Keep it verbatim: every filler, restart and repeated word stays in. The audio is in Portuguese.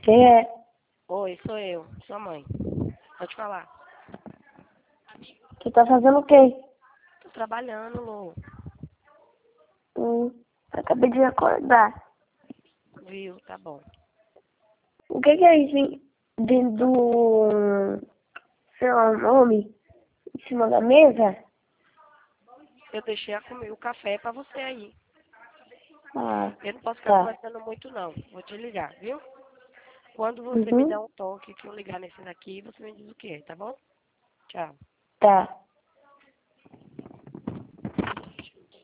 Quem é? Oi, sou eu, sua mãe. Pode falar. Tu tá fazendo o quê? Tô trabalhando, Lu. Hum, acabei de acordar. Viu? Tá bom. O que que é isso em- dentro do seu nome? Em cima da mesa? Eu deixei a comer o café pra você aí. Ah, Eu não posso ficar tá. conversando muito, não. Vou te ligar, viu? Quando você me der Uhum, um toque que eu ligar nesse daqui, você me diz o que é, tá bom? Tchau. tá.